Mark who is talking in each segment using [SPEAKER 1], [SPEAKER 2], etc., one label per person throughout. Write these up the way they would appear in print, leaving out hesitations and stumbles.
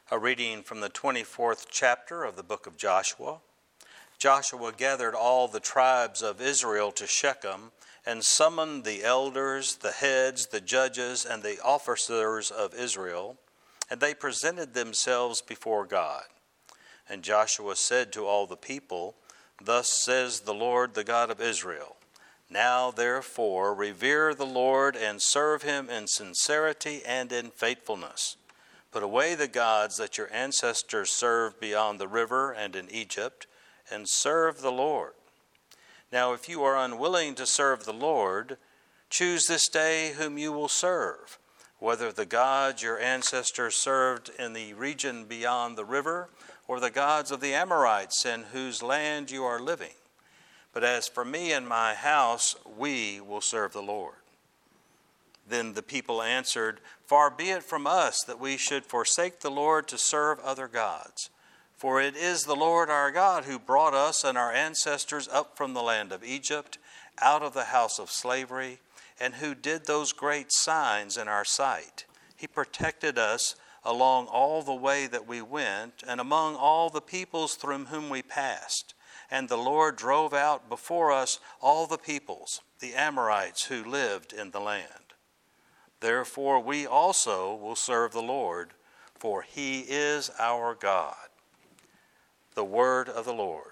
[SPEAKER 1] A reading from the 24th chapter of the book of Joshua. Joshua gathered all the tribes of Israel to Shechem and summoned the elders, the heads, the judges, and the officers of Israel, and they presented themselves before God. And Joshua said to all the people, "Thus says the Lord, the God of Israel, now therefore revere the Lord and serve him in sincerity and in faithfulness. Put away the gods that your ancestors served beyond the river and in Egypt, and serve the Lord. Now if you are unwilling to serve the Lord, choose this day whom you will serve, whether the gods your ancestors served in the region beyond the river, or the gods of the Amorites in whose land you are living. But as for me and my house, we will serve the Lord." Then the people answered, "Far be it from us that we should forsake the Lord to serve other gods. For it is the Lord our God who brought us and our ancestors up from the land of Egypt, out of the house of slavery, and who did those great signs in our sight. He protected us along all the way that we went, and among all the peoples through whom we passed. And the Lord drove out before us all the peoples, the Amorites who lived in the land. Therefore we also will serve the Lord, for he is our God." The word of the Lord.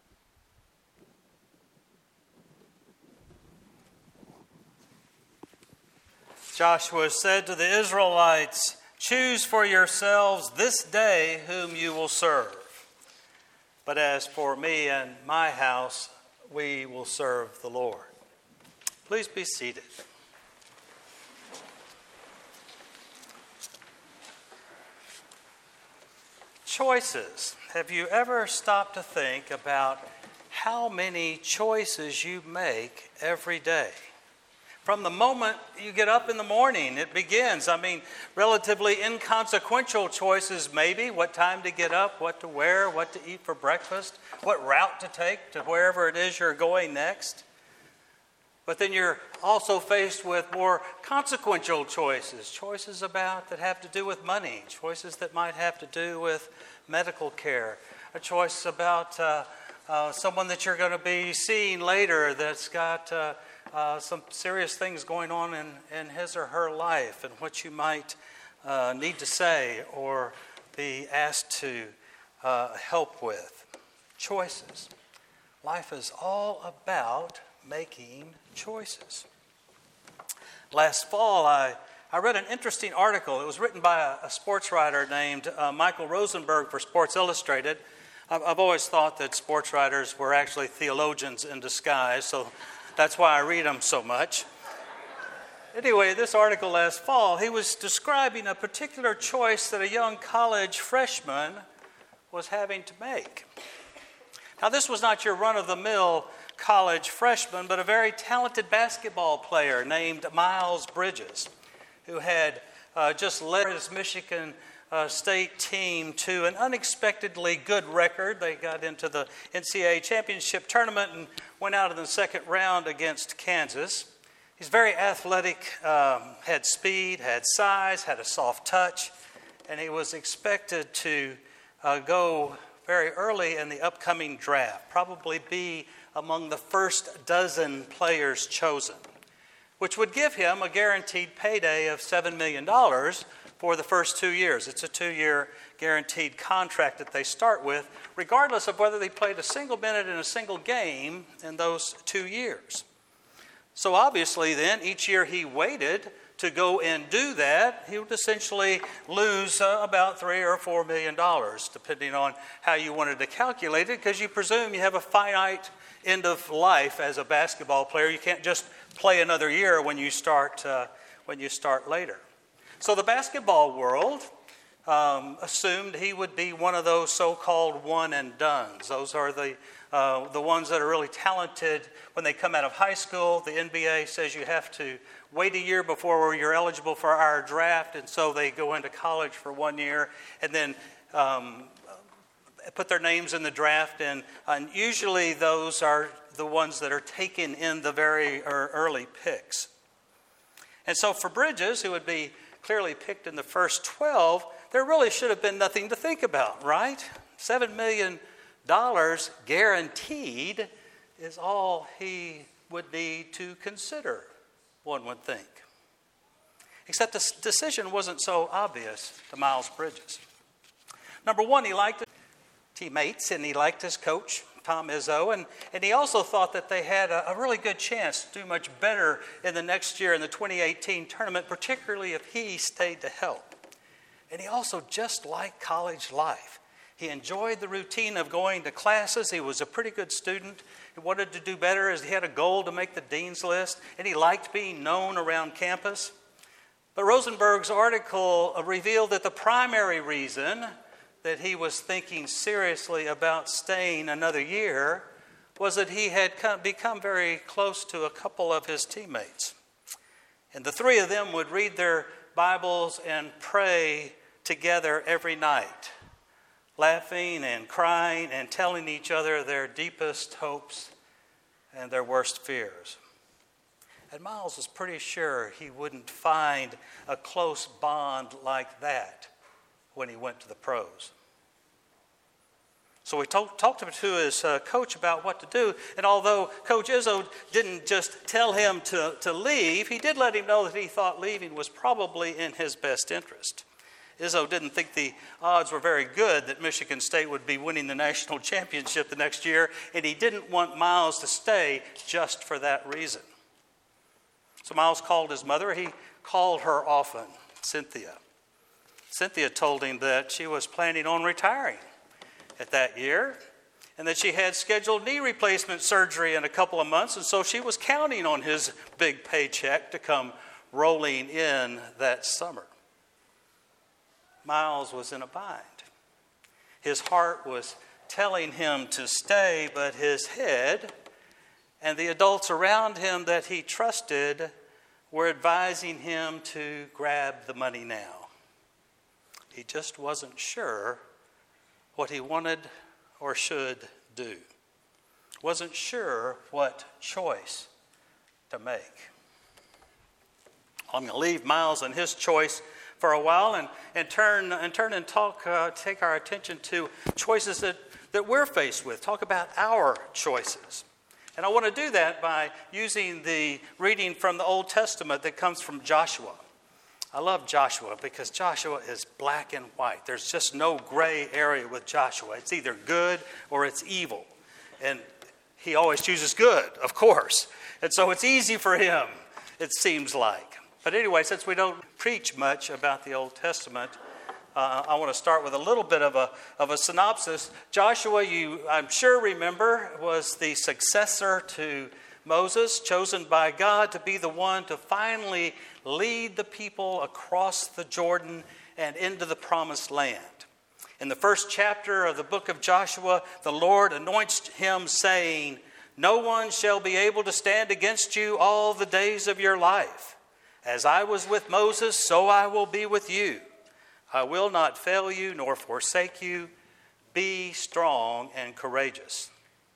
[SPEAKER 1] Joshua said to the Israelites, "Choose for yourselves this day whom you will serve. But as for me and my house, we will serve the Lord." Please be seated. Choices. Have you ever stopped to think about how many choices you make every day? From the moment you get up in the morning, it begins. Relatively inconsequential choices maybe. What time to get up, what to wear, what to eat for breakfast, what route to take to wherever it is you're going next. But then you're also faced with more consequential choices that have to do with money, choices that might have to do with medical care, a choice about someone that you're going to be seeing later that's got some serious things going on in his or her life, and what you might need to say or be asked to help with. Choices. Life is all about making choices. Last fall, I read an interesting article. It was written by a sports writer named Michael Rosenberg for Sports Illustrated. I've always thought that sports writers were actually theologians in disguise, so that's why I read them so much. Anyway, this article last fall, he was describing a particular choice that a young college freshman was having to make. Now, this was not your run-of-the-mill college freshman, but a very talented basketball player named Miles Bridges, who had just led his Michigan State team to an unexpectedly good record. They got into the NCAA championship tournament and went out in the second round against Kansas. He's very athletic, had speed, had size, had a soft touch, and he was expected to go very early in the upcoming draft, probably be among the first dozen players chosen, which would give him a guaranteed payday of $7 million for the first 2 years. It's a 2-year guaranteed contract that they start with, regardless of whether they played a single minute in a single game in those 2 years. So obviously then, each year he waited to go and do that, he would essentially lose about $3 or $4 million, depending on how you wanted to calculate it, because you presume you have a finite end of life as a basketball player. You can't just play another year when you start later. So the basketball world assumed he would be one of those so-called one and dones. Those are the ones that are really talented when they come out of high school. The NBA says you have to wait a year before you're eligible for our draft, and so they go into college for 1 year and then put their names in the draft, and usually those are the ones that are taken in the very early picks. And so for Bridges, who would be clearly picked in the first 12, there really should have been nothing to think about, right? $7 million guaranteed is all he would need to consider, one would think. Except the decision wasn't so obvious to Miles Bridges. Number one, he liked his teammates and he liked his coach, Tom Izzo, and he also thought that they had a really good chance to do much better in the next year in the 2018 tournament, particularly if he stayed to help. And he also just liked college life. He enjoyed the routine of going to classes. He was a pretty good student. He wanted to do better as he had a goal to make the dean's list, and he liked being known around campus. But Rosenberg's article revealed that the primary reason that he was thinking seriously about staying another year was that he had become very close to a couple of his teammates. And the three of them would read their Bibles and pray together every night, laughing and crying and telling each other their deepest hopes and their worst fears. And Miles was pretty sure he wouldn't find a close bond like that when he went to the pros. So we talked to his coach about what to do, and although Coach Izzo didn't just tell him to leave, he did let him know that he thought leaving was probably in his best interest. Izzo didn't think the odds were very good that Michigan State would be winning the national championship the next year, and he didn't want Miles to stay just for that reason. So Miles called his mother. He called her often, Cynthia. Cynthia told him that she was planning on retiring at that year and that she had scheduled knee replacement surgery in a couple of months, and so she was counting on his big paycheck to come rolling in that summer. Miles was in a bind. His heart was telling him to stay, but his head and the adults around him that he trusted were advising him to grab the money now. He just wasn't sure what he wanted or should do. Wasn't sure what choice to make. I'm going to leave Miles and his choice for a while and take our attention to choices that we're faced with. Talk about our choices. And I want to do that by using the reading from the Old Testament that comes from Joshua. I love Joshua because Joshua is black and white. There's just no gray area with Joshua. It's either good or it's evil. And he always chooses good, of course. And so it's easy for him, it seems like. But anyway, since we don't preach much about the Old Testament, I want to start with a little bit of a synopsis. Joshua, you I'm sure remember, was the successor to Moses, chosen by God to be the one to finally lead the people across the Jordan and into the promised land. In the first chapter of the book of Joshua, the Lord anoints him, saying, "No one shall be able to stand against you all the days of your life. As I was with Moses, so I will be with you. I will not fail you nor forsake you. Be strong and courageous."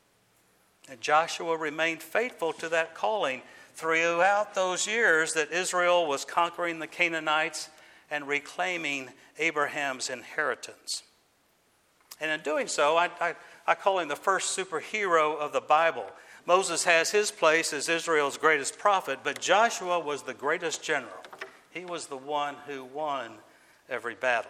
[SPEAKER 1] And Joshua remained faithful to that calling throughout those years that Israel was conquering the Canaanites and reclaiming Abraham's inheritance. And in doing so, I call him the first superhero of the Bible. Moses has his place as Israel's greatest prophet, but Joshua was the greatest general. He was the one who won every battle.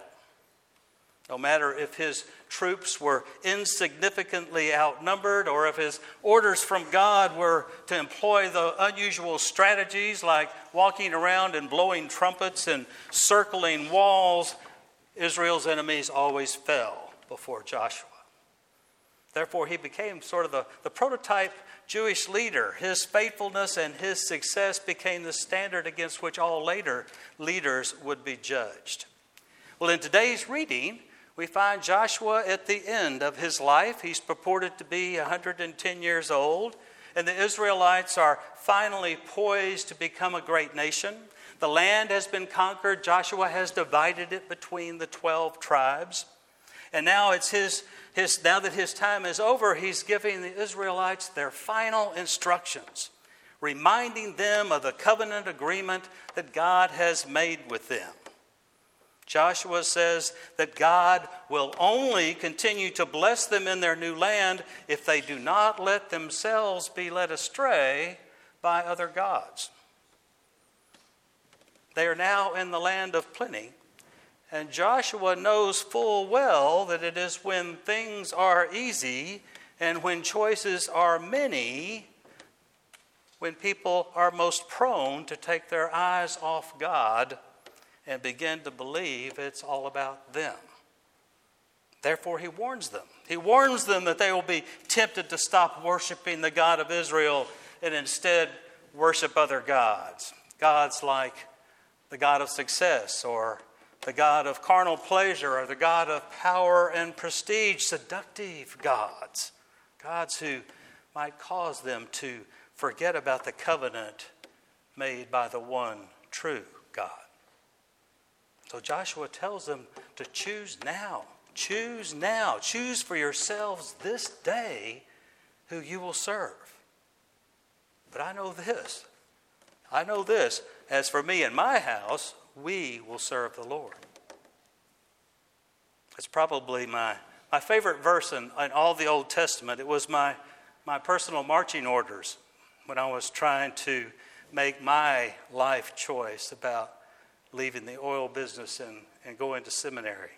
[SPEAKER 1] No matter if his troops were insignificantly outnumbered or if his orders from God were to employ the unusual strategies like walking around and blowing trumpets and circling walls, Israel's enemies always fell before Joshua. Therefore, he became sort of the prototype Jewish leader. His faithfulness and his success became the standard against which all later leaders would be judged. Well, in today's reading, we find Joshua at the end of his life. He's purported to be 110 years old, and the Israelites are finally poised to become a great nation. The land has been conquered. Joshua has divided it between the 12 tribes. And now it's now that his time is over, he's giving the Israelites their final instructions, reminding them of the covenant agreement that God has made with them. Joshua says that God will only continue to bless them in their new land if they do not let themselves be led astray by other gods. They are now in the land of plenty, and Joshua knows full well that it is when things are easy and when choices are many, when people are most prone to take their eyes off God and begin to believe it's all about them. Therefore, he warns them. He warns them that they will be tempted to stop worshiping the God of Israel and instead worship other gods. Gods like the God of success, or the God of carnal pleasure, or the God of power and prestige, seductive gods. Gods who might cause them to forget about the covenant made by the one true God. So Joshua tells them to choose now. Choose now. Choose for yourselves this day who you will serve. But I know this. As for me and my house, we will serve the Lord. It's probably my favorite verse in all the Old Testament. It was my personal marching orders when I was trying to make my life choice about leaving the oil business and going to seminary.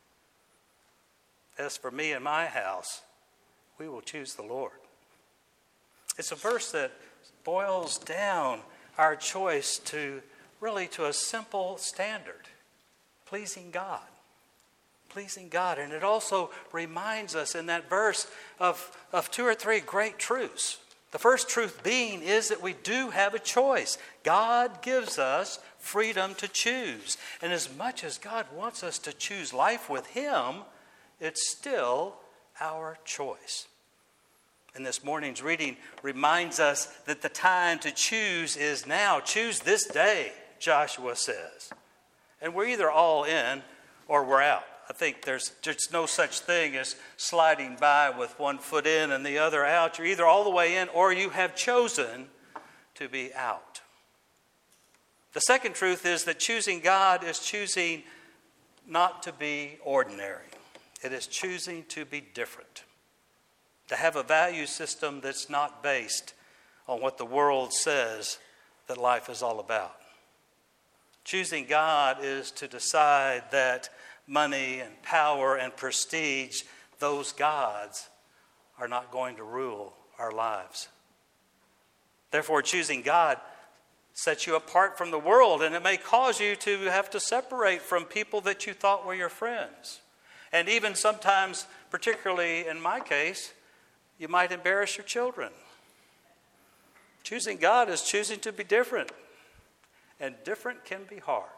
[SPEAKER 1] As for me and my house, we will choose the Lord. It's a verse that boils down our choice to a simple standard: pleasing God. Pleasing God. And it also reminds us in that verse of two or three great truths. The first truth being is that we do have a choice. God gives us freedom to choose. And as much as God wants us to choose life with Him, it's still our choice. And this morning's reading reminds us that the time to choose is now. Choose this day, Joshua says. And we're either all in or we're out. I think there's no such thing as sliding by with one foot in and the other out. You're either all the way in or you have chosen to be out. The second truth is that choosing God is choosing not to be ordinary. It is choosing to be different. To have a value system that's not based on what the world says that life is all about. Choosing God is to decide that money and power and prestige, those gods, are not going to rule our lives. Therefore, choosing God sets you apart from the world, and it may cause you to have to separate from people that you thought were your friends. And even sometimes, particularly in my case, you might embarrass your children. Choosing God is choosing to be different, and different can be hard.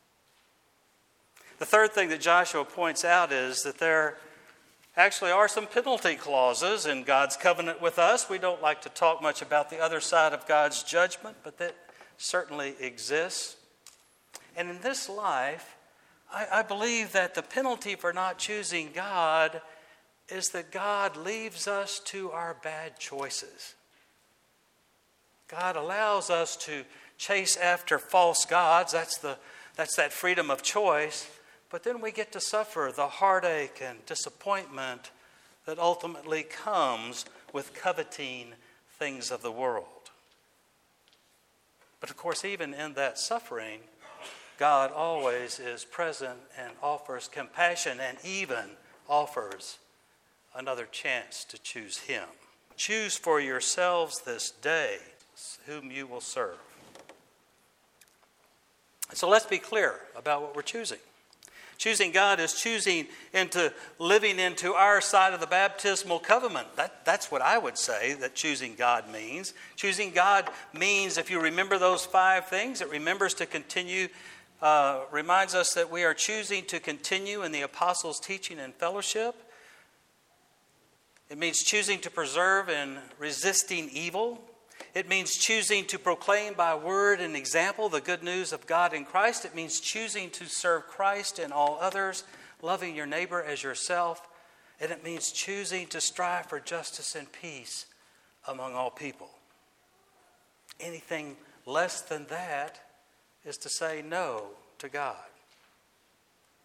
[SPEAKER 1] The third thing that Joshua points out is that there actually are some penalty clauses in God's covenant with us. We don't like to talk much about the other side of God's judgment, but that certainly exists. And in this life, I believe that the penalty for not choosing God is that God leaves us to our bad choices. God allows us to chase after false gods. That's that freedom of choice. But then we get to suffer the heartache and disappointment that ultimately comes with coveting things of the world. But of course, even in that suffering, God always is present and offers compassion and even offers another chance to choose Him. Choose for yourselves this day whom you will serve. So let's be clear about what we're choosing. Choosing God is choosing into living into our side of the baptismal covenant. That's what I would say that choosing God means. Choosing God means, if you remember those 5 things, it reminds us that we are choosing to continue in the apostles' teaching and fellowship. It means choosing to preserve and resisting evil. It means choosing to proclaim by word and example the good news of God in Christ. It means choosing to serve Christ and all others, loving your neighbor as yourself. And it means choosing to strive for justice and peace among all people. Anything less than that is to say no to God.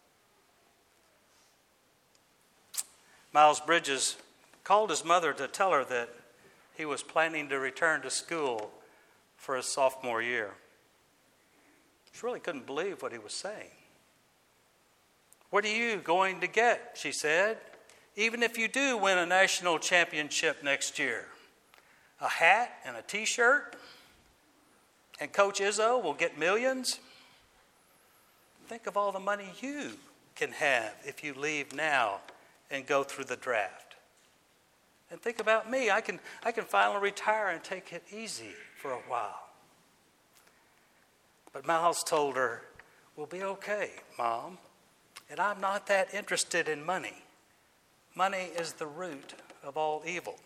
[SPEAKER 1] Miles Bridges called his mother to tell her that he was planning to return to school for his sophomore year. She really couldn't believe what he was saying. "What are you going to get?" she said, "even if you do win a national championship next year? A hat and a t-shirt? And Coach Izzo will get millions? Think of all the money you can have if you leave now and go through the draft. And think about me. I can finally retire and take it easy for a while." But Miles told her, "We'll be okay, Mom. And I'm not that interested in money. Money is the root of all evil."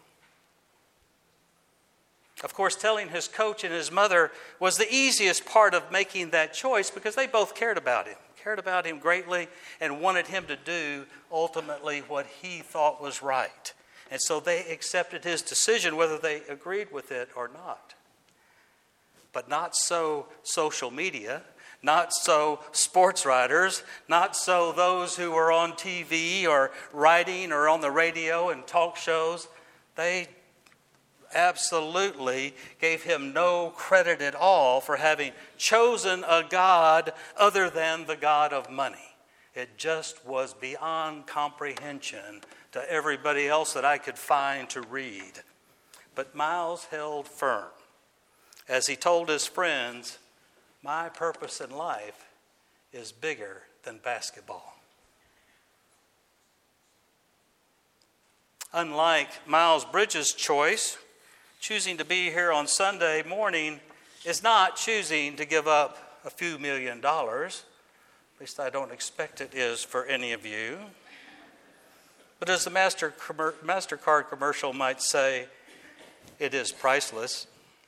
[SPEAKER 1] Of course, telling his coach and his mother was the easiest part of making that choice because they both cared about him greatly, and wanted him to do ultimately what he thought was right. And so they accepted his decision, whether they agreed with it or not. But not so social media, not so sports writers, not so those who were on TV or writing or on the radio and talk shows. They absolutely gave him no credit at all for having chosen a God other than the God of money. It just was beyond comprehension to everybody else that I could find to read. But Miles held firm as he told his friends, "My purpose in life is bigger than basketball." Unlike Miles Bridges' choice, choosing to be here on Sunday morning is not choosing to give up a few $1 million. At least I don't expect it is for any of you. But as the MasterCard commercial might say, it is priceless.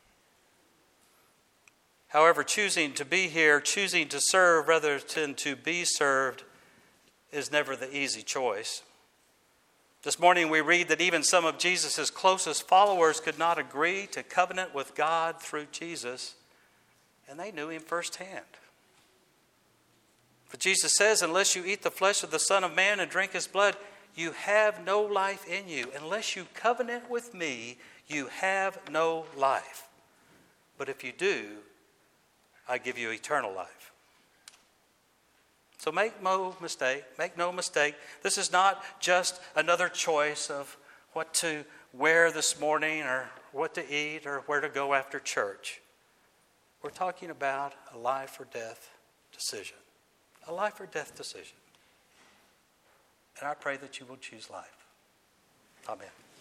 [SPEAKER 1] However, choosing to be here, choosing to serve rather than to be served, is never the easy choice. This morning we read that even some of Jesus' closest followers could not agree to covenant with God through Jesus, and they knew him firsthand. But Jesus says, "Unless you eat the flesh of the Son of Man and drink his blood, you have no life in you. Unless you covenant with me, you have no life. But if you do, I give you eternal life." So make no mistake, this is not just another choice of what to wear this morning or what to eat or where to go after church. We're talking about a life or death decision. A life or death decision. And I pray that you will choose life. Amen.